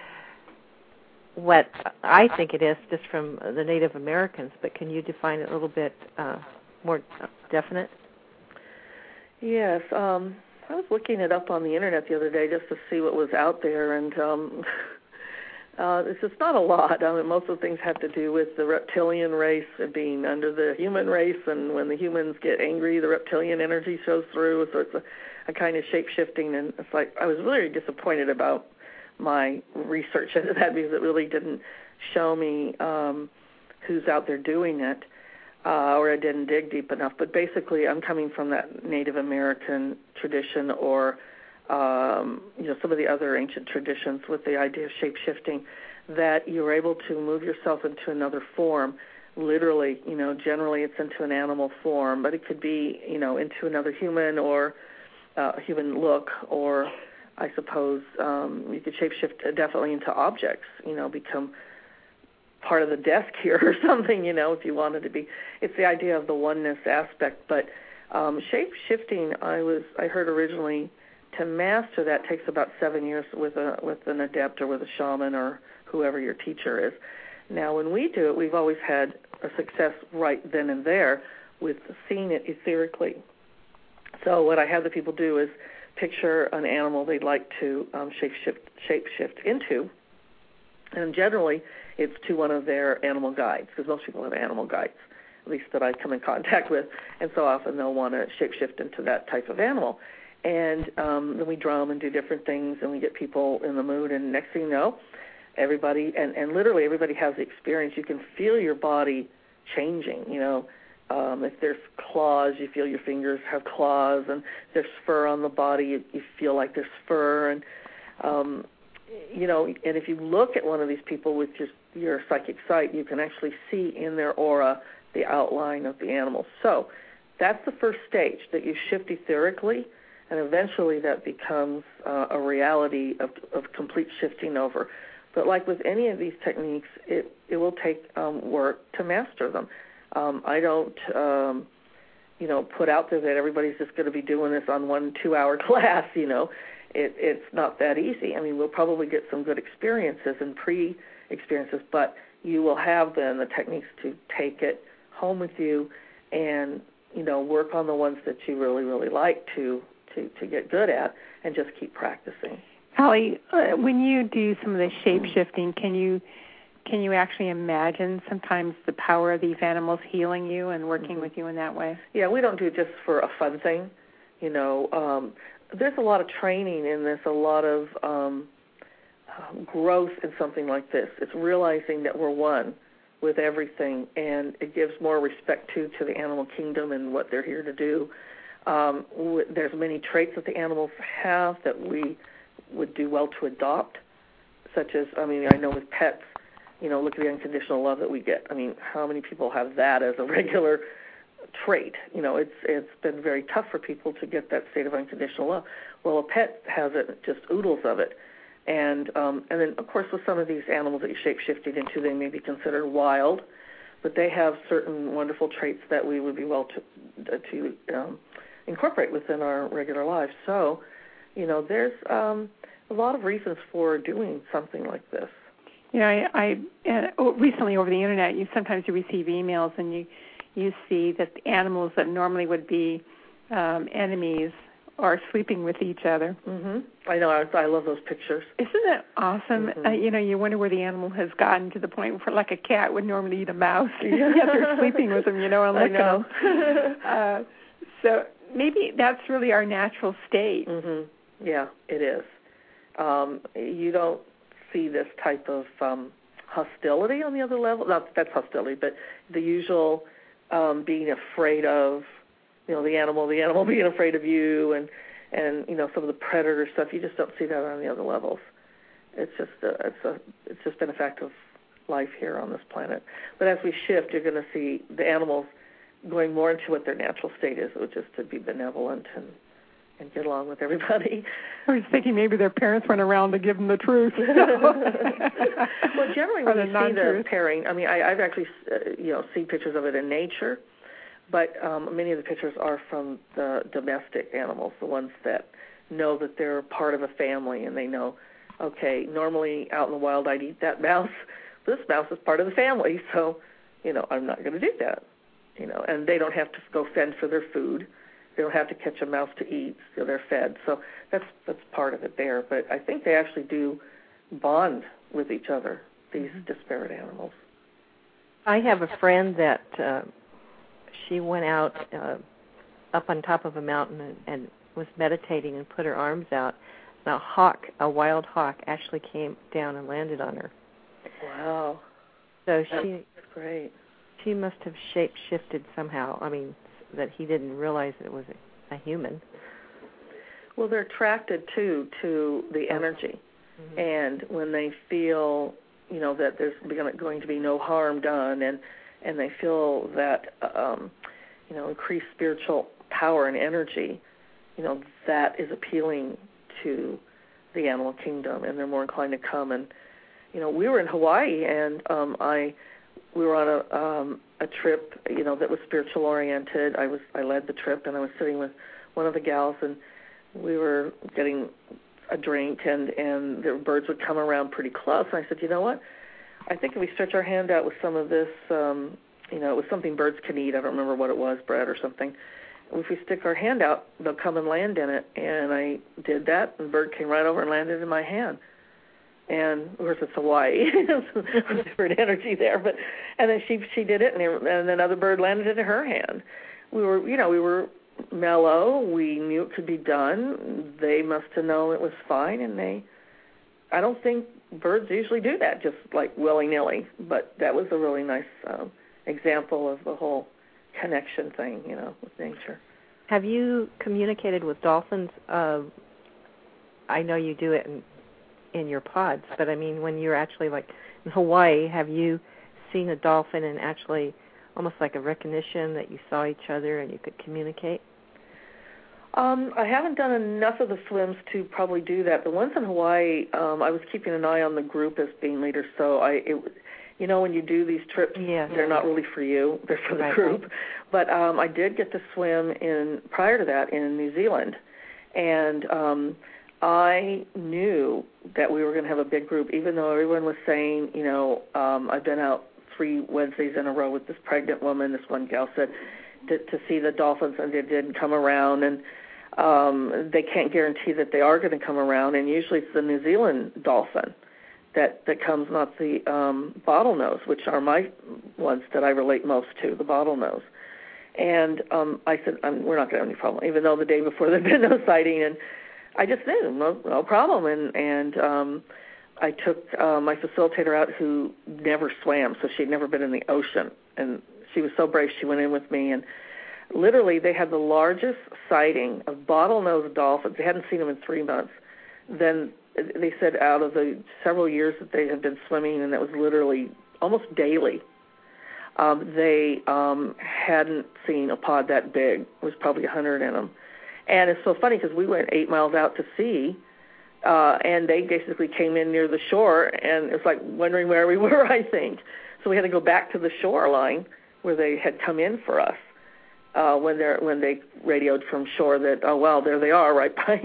what I think it is just from the Native Americans, but can you define it a little bit uh, more definite? Yes. Um, I was looking it up on the Internet the other day just to see what was out there, and um, uh, it's just not a lot. I mean, most of the things have to do with the reptilian race being under the human race, and when the humans get angry, the reptilian energy shows through, so it's a, a kind of shape-shifting, and it's like I was really disappointed about my research into that because it really didn't show me um, who's out there doing it. Uh, or I didn't dig deep enough. But basically, I'm coming from that Native American tradition or, um, you know, some of the other ancient traditions with the idea of shape-shifting, that you're able to move yourself into another form. Literally, you know, generally it's into an animal form, but it could be, you know, into another human or uh, a human look, or I suppose um, you could shape-shift definitely into objects, you know, become part of the desk here or something, you know, if you wanted to be. It's the idea of the oneness aspect. But um, shape-shifting, I was I heard originally, to master that takes about seven years with a with an adept or with a shaman or whoever your teacher is. Now, when we do it, we've always had a success right then and there with seeing it etherically. So what I have the people do is picture an animal they'd like to um, shape-shift, shape-shift into, and generally it's to one of their animal guides, because most people have animal guides, at least that I come in contact with, and so often they'll want to shape-shift into that type of animal. And um, then we drum and do different things, and we get people in the mood, and next thing you know, everybody, and, and literally everybody has the experience. You can feel your body changing, you know. Um, if there's claws, you feel your fingers have claws, and if there's fur on the body, you, you feel like there's fur, and um, you know, and if you look at one of these people with your, your psychic sight, you can actually see in their aura the outline of the animal. So that's the first stage, that you shift etherically, and eventually that becomes uh, a reality of, of complete shifting over. But like with any of these techniques, it, it will take um, work to master them. Um, I don't, um, you know, put out there that everybody's just going to be doing this on one two-hour class, you know. It, it's not that easy. I mean, we'll probably get some good experiences and pre-experiences, but you will have then the techniques to take it home with you and, you know, work on the ones that you really, really like to, to, to get good at and just keep practicing. Holly, uh, when you do some of the shape-shifting, can you can you actually imagine sometimes the power of these animals healing you and working mm-hmm. with you in that way? Yeah, we don't do it just for a fun thing. You know, um, there's a lot of training in this, a lot of um, um, growth in something like this. It's realizing that we're one with everything, and it gives more respect to, to the animal kingdom and what they're here to do. Um, w- there's many traits that the animals have that we would do well to adopt, such as, I mean, I know with pets, you know, look at the unconditional love that we get. I mean, how many people have that as a regular trait? You know, it's it's been very tough for people to get that state of unconditional love. Well, a pet has it, just oodles of it. And um, and then, of course, with some of these animals that you shape-shifted into, they may be considered wild, but they have certain wonderful traits that we would be well to, to um, incorporate within our regular lives. So, you know, there's um, a lot of reasons for doing something like this. You know, I, I uh, recently over the internet, you sometimes you receive emails and you you see that the animals that normally would be um, enemies are sleeping with each other. Mm-hmm. I know. I, I love those pictures. Isn't that awesome? Mm-hmm. Uh, you know, you wonder where the animal has gotten to the point where, like a cat would normally eat a mouse, yeah. yet they're sleeping with them. You know, and looking I know. them. uh, so maybe that's really our natural state. Mm-hmm. Yeah, it is. Um, you don't see this type of um, hostility on the other level. Not that's hostility, but the usual um, being afraid of, you know, the animal, the animal being afraid of you, and and you know some of the predator stuff. You just don't see that on the other levels. It's just a, it's a it's just been a fact of life here on this planet. But as we shift, you're going to see the animals going more into what their natural state is, which is to be benevolent and. and get along with everybody. I was thinking maybe their parents went around to give them the truth. Well, generally when the you see the pairing, I mean, I, I've actually, uh, you know, seen pictures of it in nature, but um, many of the pictures are from the domestic animals, the ones that know that they're part of a family, and they know, okay, normally out in the wild I'd eat that mouse, but this mouse is part of the family, so, you know, I'm not going to do that, you know, and they don't have to go fend for their food. They don't have to catch a mouse to eat, so they're fed. So that's that's part of it there. But I think they actually do bond with each other, these mm-hmm. disparate animals. I have a friend that uh, she went out uh, up on top of a mountain and, and was meditating and put her arms out. And a hawk, a wild hawk, actually came down and landed on her. Wow. So that's she great. She must have shape-shifted somehow. I mean, that he didn't realize it was a, a human. Well, they're attracted, too, to the energy. Mm-hmm. And when they feel, you know, that there's going to be no harm done, and, and they feel that, um, you know, increased spiritual power and energy, you know, that is appealing to the animal kingdom, and they're more inclined to come. And, you know, we were in Hawaii, and um, I... we were on a um, a trip, you know, that was spiritual oriented. I was I led the trip, and I was sitting with one of the gals, and we were getting a drink, and and the birds would come around pretty close. And I said, you know what? I think if we stretch our hand out with some of this, um, you know, it was something birds can eat. I don't remember what it was, bread or something. If we stick our hand out, they'll come and land in it. And I did that, and the bird came right over and landed in my hand. And of course it's Hawaii, there's different energy there. But and then she she did it, and, and another bird landed into her hand. We were, you know, we were mellow. We knew it could be done. They must have known it was fine, and they. I don't think birds usually do that, just like willy nilly. But that was a really nice um, example of the whole connection thing, you know, with nature. Have you communicated with dolphins? Uh, I know you do it in. in your pods, but I mean, when you're actually like in Hawaii, have you seen a dolphin and actually almost like a recognition that you saw each other and you could communicate? Um, I haven't done enough of the swims to probably do that. The ones in Hawaii, um, I was keeping an eye on the group as being leader, so I, it, you know, when you do these trips, yes. they're not really for you; they're for the right. group. But um, I did get to swim in prior to that in New Zealand, and um, I knew that we were going to have a big group, even though everyone was saying, you know, um, I've been out three Wednesdays in a row with this pregnant woman. This one gal said to, to see the dolphins, and they didn't come around, and Um, they can't guarantee that they are going to come around, and usually it's the New Zealand dolphin that, that comes, not the um, bottlenose, which are my ones that I relate most to, the bottlenose. And um, I said, um, we're not going to have any problem, even though the day before there had been no sighting, and I just knew, no, no problem. And, and um, I took uh, my facilitator out who never swam, so she'd never been in the ocean, and she was so brave, she went in with me, and literally, they had the largest sighting of bottlenose dolphins. They hadn't seen them in three months. Then they said out of the several years that they had been swimming, and that was literally almost daily, um, they um, hadn't seen a pod that big. It was probably a hundred in them. And it's so funny because we went eight miles out to sea, uh, and they basically came in near the shore, and it was like wondering where we were, I think. So we had to go back to the shoreline where they had come in for us. Uh, when they when they radioed from shore that, oh, well, there they are right by.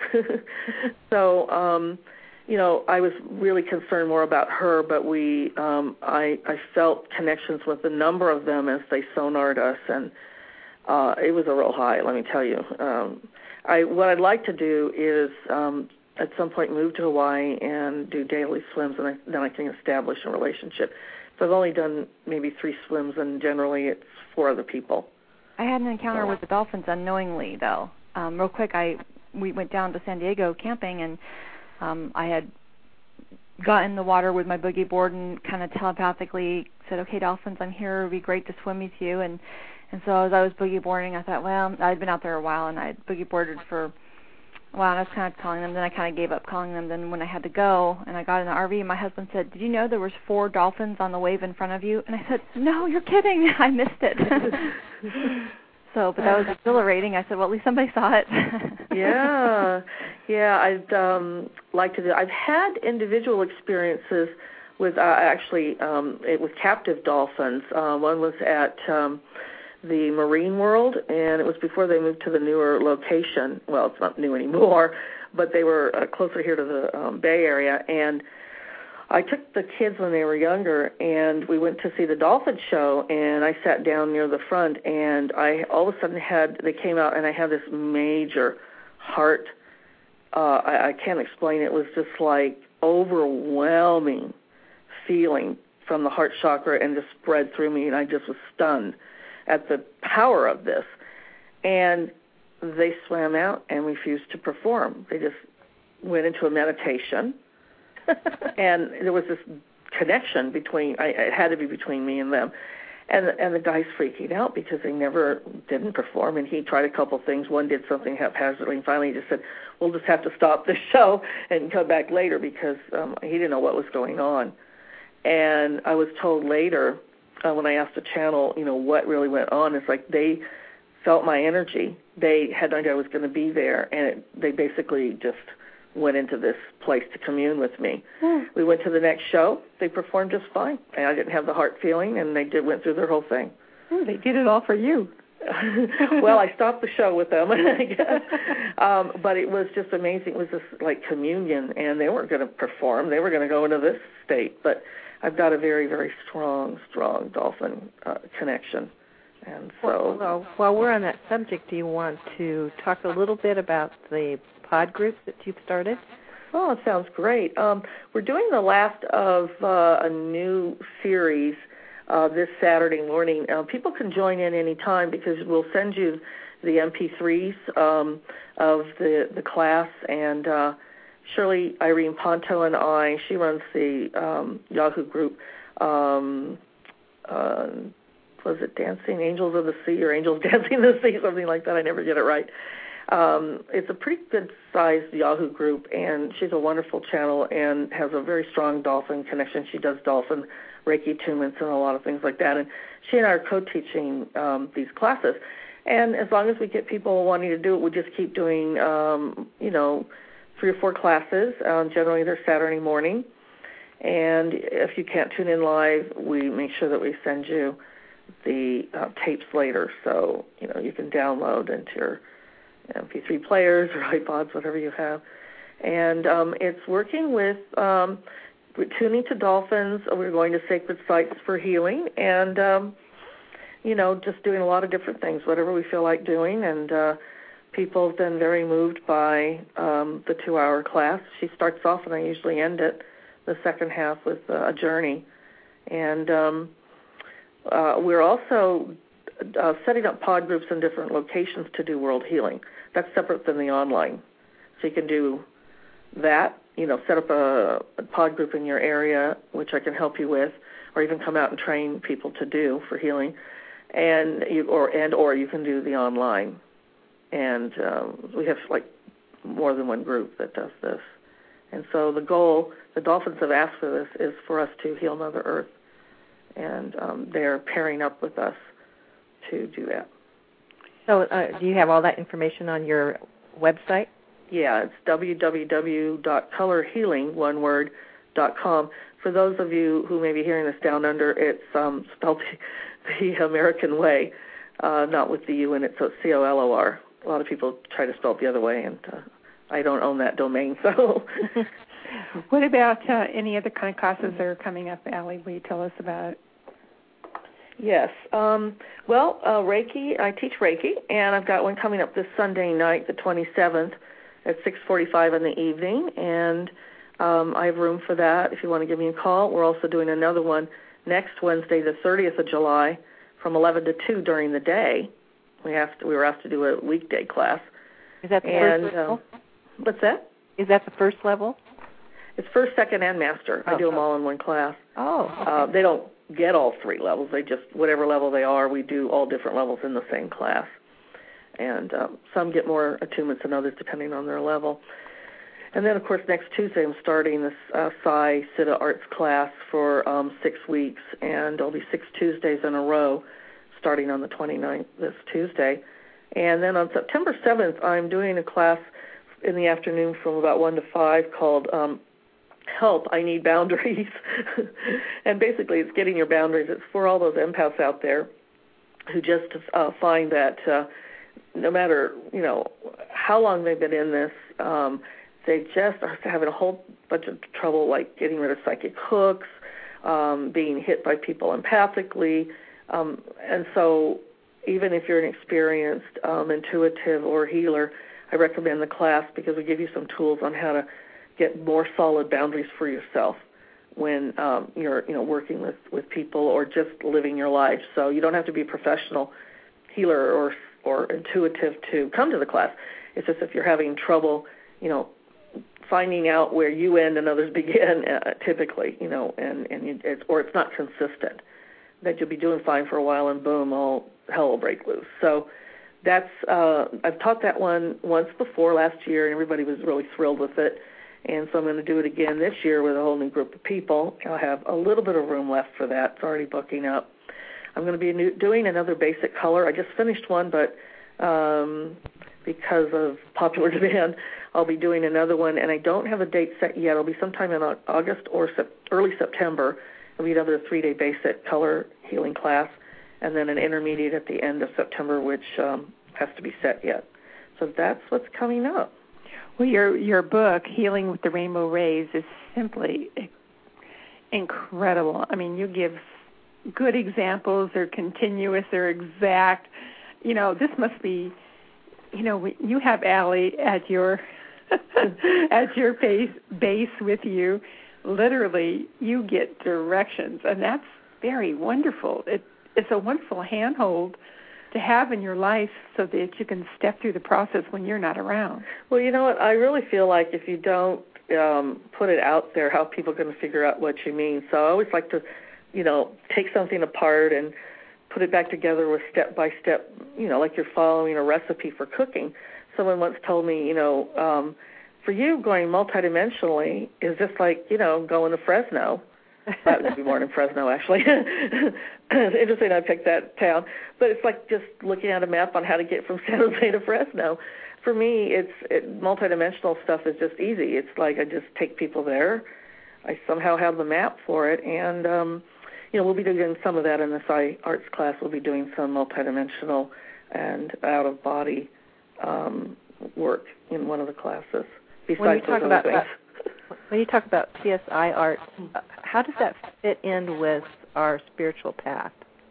so, um, you know, I was really concerned more about her, but we, um, I, I felt connections with a number of them as they sonared us, and uh, it was a real high, let me tell you. Um, I what I'd like to do is um, at some point move to Hawaii and do daily swims, and I, then I can establish a relationship. So I've only done maybe three swims, and generally it's four other people. I had an encounter with the dolphins unknowingly, though. Um, real quick, I we went down to San Diego camping, and um, I had got in the water with my boogie board and kind of telepathically said, "Okay, dolphins, I'm here. It would be great to swim with you." And and so as I was boogie boarding, I thought, well, I'd been out there a while, and I'd boogie boarded for a while, and I was kind of calling them. Then I kind of gave up calling them. Then when I had to go, and I got in the R V, my husband said, "Did you know there was four dolphins on the wave in front of you?" And I said, "No, you're kidding. I missed it." So, but that was exhilarating. I said, well, at least somebody saw it. yeah, yeah. I'd um, like to do. I've had individual experiences with uh, actually um, it, with captive dolphins. Uh, one was at um, the Marine World, and it was before they moved to the newer location. Well, it's not new anymore, but they were uh, closer here to the um, Bay Area, and I took the kids when they were younger, and we went to see the dolphin show, and I sat down near the front, and I all of a sudden had, they came out, and I had this major heart, uh, I, I can't explain it, it was just like overwhelming feeling from the heart chakra, and just spread through me, and I just was stunned at the power of this. And they swam out and refused to perform. They just went into a meditation. And there was this connection between, I, it had to be between me and them. And, and the guy's freaking out because they never didn't perform, and he tried a couple things. One did something haphazardly, and finally he just said, we'll just have to stop the show and come back later because um, he didn't know what was going on. And I was told later uh, when I asked the channel, you know, what really went on, it's like they felt my energy. They had no idea I was going to be there, and it, they basically just went into this place to commune with me. Mm. We went to the next show. They performed just fine. And I didn't have the heart feeling, and they did went through their whole thing. Mm, they did it all for you. Well, I stopped the show with them, I guess. Um, but it was just amazing. It was just like communion, and they weren't going to perform. They were going to go into this state. But I've got a very, very strong, strong dolphin uh, connection. And so, well, well, while we're on that subject, do you want to talk a little bit about the pod groups that you've started? Oh, it sounds great. Um, we're doing the last of uh, a new series uh, this Saturday morning. Uh, people can join in any time because we'll send you the M P threes um, of the, the class. And uh, Shirley Irene Ponto and I, she runs the um, Yahoo group, um, uh, was it Dancing Angels of the Sea or Angels Dancing the Sea, something like that. I never get it right. Um, it's a pretty good-sized Yahoo group, and she's a wonderful channel and has a very strong dolphin connection. She does dolphin Reiki attunements and a lot of things like that. And she and I are co-teaching um, these classes. And as long as we get people wanting to do it, we just keep doing, um, you know, three or four classes. Um, generally, they're Saturday morning. And if you can't tune in live, we make sure that we send you the uh, tapes later, so you know you can download into your M P three players or iPods, whatever you have. And um, it's working with um, tuning to dolphins. We're going to sacred sites for healing, and um, you know, just doing a lot of different things, whatever we feel like doing. And uh, people have been very moved by um, the two-hour class. She starts off, and I usually end it, the second half, with uh, a journey. And um, uh, we're also uh, setting up pod groups in different locations to do world healing. That's separate than the online. So you can do that, you know, set up a, a pod group in your area, which I can help you with, or even come out and train people to do for healing. And you, or and or you can do the online, and um, we have like more than one group that does this. And so the goal, the dolphins have asked for this, is for us to heal Mother Earth, and um, they're pairing up with us to do that. So uh, do you have all that information on your website? Yeah, it's w w w dot color healing, one word, dot com. For those of you who may be hearing this down under, it's um, spelled the American way, uh, not with the U in it, so it's C O L O R. A lot of people try to spell it the other way, and uh, I don't own that domain. So, what about uh, any other kind of classes that are coming up, Allie? Will you tell us about? Yes. Um, well, uh, Reiki, I teach Reiki, and I've got one coming up this Sunday night, the twenty-seventh, at six forty-five in the evening, and um, I have room for that if you want to give me a call. We're also doing another one next Wednesday, the thirtieth of July, from eleven to two during the day. We have to, we were asked to do a weekday class. Is that the and, first level? Um, what's that? Is that the first level? It's first, second, and master. Oh, I do them oh. all in one class. Oh. Okay. Uh, they don't get all three levels. They just, whatever level they are, we do all different levels in the same class. And um, some get more attunements than others depending on their level. And then, of course, next Tuesday I'm starting this uh, Psi Siddha Arts class for um, six weeks, and there'll be six Tuesdays in a row starting on the twenty-ninth, this Tuesday. And then on September seventh, I'm doing a class in the afternoon from about one to five called um, Help, I Need Boundaries. And basically it's getting your boundaries. It's for all those empaths out there who just uh, find that uh, no matter, you know, how long they've been in this, um, they just are having a whole bunch of trouble, like getting rid of psychic hooks, um, being hit by people empathically. Um, and so even if you're an experienced um, intuitive or healer, I recommend the class because we give you some tools on how to get more solid boundaries for yourself when um, you're, you know, working with, with people or just living your life. So you don't have to be a professional healer or or intuitive to come to the class. It's just if you're having trouble, you know, finding out where you end and others begin, uh, typically, you know, and, and you, it's, or it's not consistent, that you'll be doing fine for a while and boom, all hell will break loose. So that's, uh, I've taught that one once before last year, and everybody was really thrilled with it. And so I'm going to do it again this year with a whole new group of people. I'll have a little bit of room left for that. It's already booking up. I'm going to be new, doing another basic color. I just finished one, but um, because of popular demand, I'll be doing another one. And I don't have a date set yet. It'll be sometime in August or sep- early September. It'll be another three-day basic color healing class, and then an intermediate at the end of September, which um, has to be set yet. So that's what's coming up. Well, your your book, Healing with the Rainbow Rays, is simply incredible. I mean, you give good examples. They're continuous. They're exact. You know, this must be, you know, you have Allie at your at your base, base with you. Literally, you get directions, and that's very wonderful. It, it's a wonderful handhold to have in your life so that you can step through the process when you're not around. Well, you know what? I really feel like if you don't um, put it out there, how people are going to figure out what you mean. So I always like to, you know, take something apart and put it back together with step-by-step, you know, like you're following a recipe for cooking. Someone once told me, you know, um, for you, going multidimensionally is just like, you know, going to Fresno. That would be more in Fresno, actually. It's interesting I picked that town. But it's like just looking at a map on how to get from San Jose to Fresno. For me, it's it, multidimensional stuff is just easy. It's like I just take people there. I somehow have the map for it. And, um, you know, we'll be doing some of that in the Psi Arts class. We'll be doing some multidimensional and out-of-body um, work in one of the classes. Besides when you talk those about things. That, when you talk about C S I art, uh, how does that fit in with our spiritual path?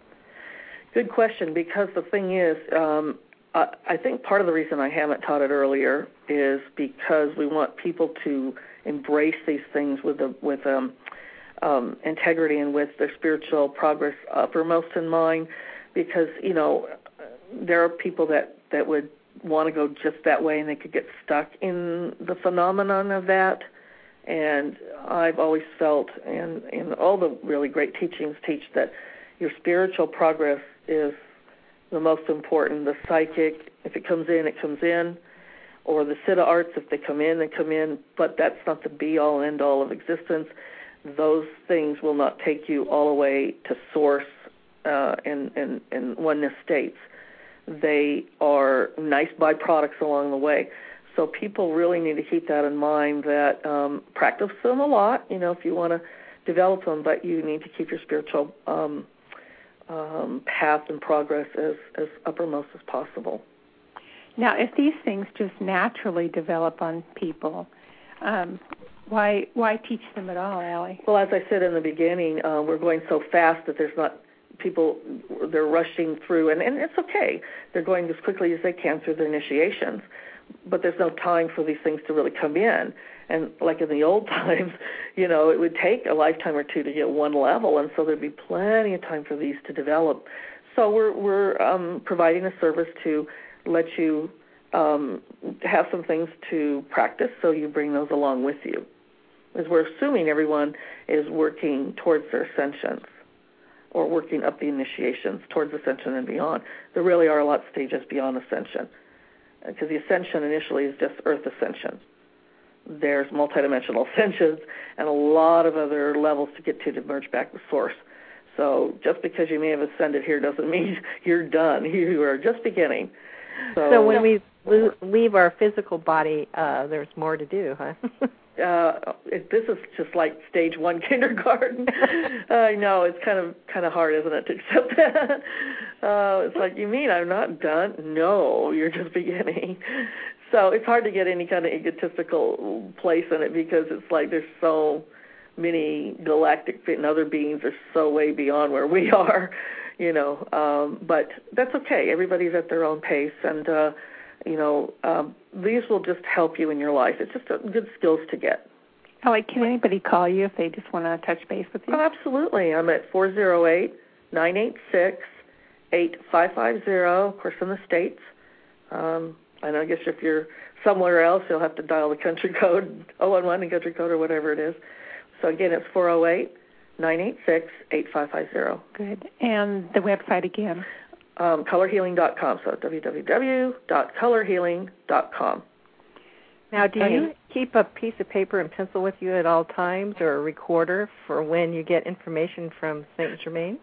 Good question, because the thing is, um, I, I think part of the reason I haven't taught it earlier is because we want people to embrace these things with a, with um, um, integrity and with their spiritual progress uppermost in mind. Because you know, there are people that that would want to go just that way, and they could get stuck in the phenomenon of that. And I've always felt, and, and all the really great teachings teach that your spiritual progress is the most important. The psychic, if it comes in, it comes in, or the Siddha arts, if they come in, they come in, but that's not the be-all and end-all of existence. Those things will not take you all the way to source uh, in, in, in oneness states. They are nice byproducts along the way. So people really need to keep that in mind, that um, practice them a lot, you know, if you want to develop them, but you need to keep your spiritual um, um, path and progress as, as uppermost as possible. Now, if these things just naturally develop on people, um, why why teach them at all, Allie? Well, as I said in the beginning, uh, we're going so fast that there's not people, they're rushing through, and, and it's okay. They're going as quickly as they can through their initiations. But there's no time for these things to really come in. And like in the old times, you know, it would take a lifetime or two to get one level, and so there'd be plenty of time for these to develop. So we're we're um, providing a service to let you um, have some things to practice, so you bring those along with you. As we're assuming everyone is working towards their ascensions or working up the initiations towards ascension and beyond. There really are a lot of stages beyond ascension, because the ascension initially is just earth ascension. There's multidimensional ascensions and a lot of other levels to get to to merge back with source. So just because you may have ascended here doesn't mean you're done. You are just beginning. So, so when we leave our physical body, uh, there's more to do, huh? uh, it, this is just like stage one kindergarten. I uh, know, it's kind of kind of hard, isn't it, to accept that? Uh, it's like, you mean I'm not done? No, you're just beginning. So it's hard to get any kind of egotistical place in it, because it's like there's so many galactic and other beings are so way beyond where we are, you know. Um, but that's okay. Everybody's at their own pace, and uh, you know, um, these will just help you in your life. It's just a, good skills to get. Oh, like, can anybody call you if they just want to touch base with you? Oh, absolutely. I'm at four oh eight, nine eight six, eight five five zero, of course, in the States. Um, and I guess if you're somewhere else, you'll have to dial the country code, oh one one, and country code, or whatever it is. So, again, it's four oh eight, nine eight six, eight five five zero. Good. And the website again? Um, color healing dot com, so w w w dot color healing dot com. Now, do you keep a piece of paper and pencil with you at all times, or a recorder for when you get information from Saint Germain?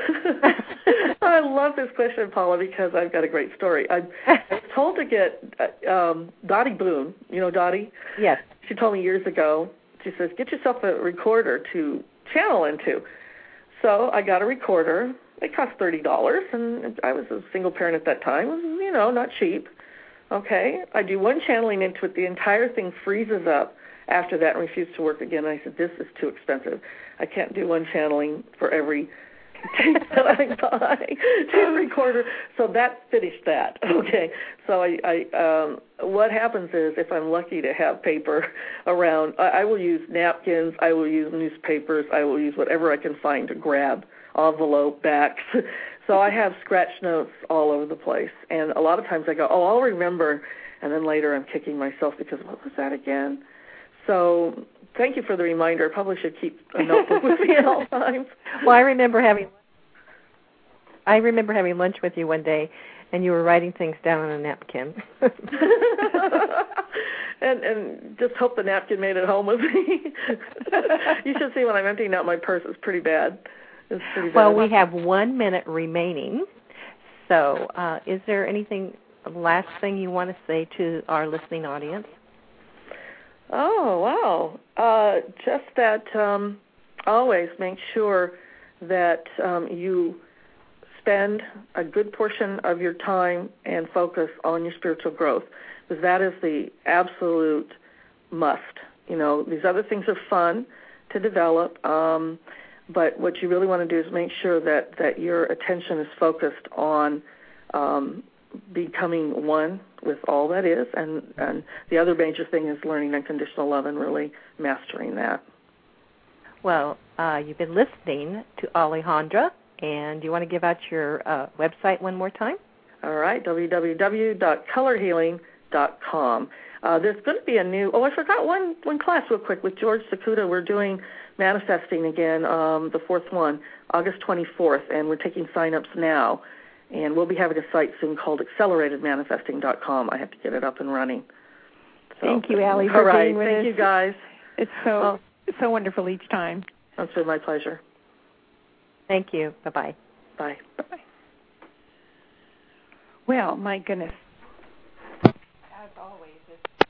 I love this question, Paula, because I've got a great story. I was told to get um, Dottie Boone. You know Dottie? Yes. She told me years ago, she says, get yourself a recorder to channel into. So I got a recorder. It cost thirty dollars, and I was a single parent at that time. It was, you know, not cheap. Okay, I do one channeling into it. The entire thing freezes up after that and refused to work again. And I said, this is too expensive. I can't do one channeling for every tape that I buy to recorder. So that finished that. Okay, so I, I um, what happens is, if I'm lucky to have paper around, I, I will use napkins, I will use newspapers, I will use whatever I can find to grab, envelope, backs. So I have scratch notes all over the place. And a lot of times I go, oh, I'll remember, and then later I'm kicking myself because, what was that again? So thank you for the reminder. I probably should keep a notebook with me at all times. Well, I remember having I remember having lunch with you one day, And you were writing things down on a napkin. and and just hope the napkin made it home with me. You should see when I'm emptying out my purse. It's pretty bad. It's pretty bad. Well, we have one minute remaining. So uh, is there anything, last thing you want to say to our listening audience? Oh, wow. Uh, just that um, always make sure that um, you spend a good portion of your time and focus on your spiritual growth, because that is the absolute must. You know, these other things are fun to develop, um, but what you really want to do is make sure that, that your attention is focused on um, becoming one with all that is, and, and the other major thing is learning unconditional love and really mastering that. Well, uh, you've been listening to Alejandra, and you want to give out your uh, website one more time? All right, w w w dot color healing dot com. Uh, there's going to be a new, oh, I forgot one, one class real quick with George Sakuda. We're doing manifesting again, um, the fourth one, August twenty-fourth, and we're taking sign-ups now. And we'll be having a site soon called accelerated manifesting dot com. I have to get it up and running. So, thank you, Allie, for all right, being with thank us. you, guys. It's so, oh. it's so wonderful each time. It's been my pleasure. Thank you. Bye-bye. Bye. Bye-bye. Well, my goodness. As always, it's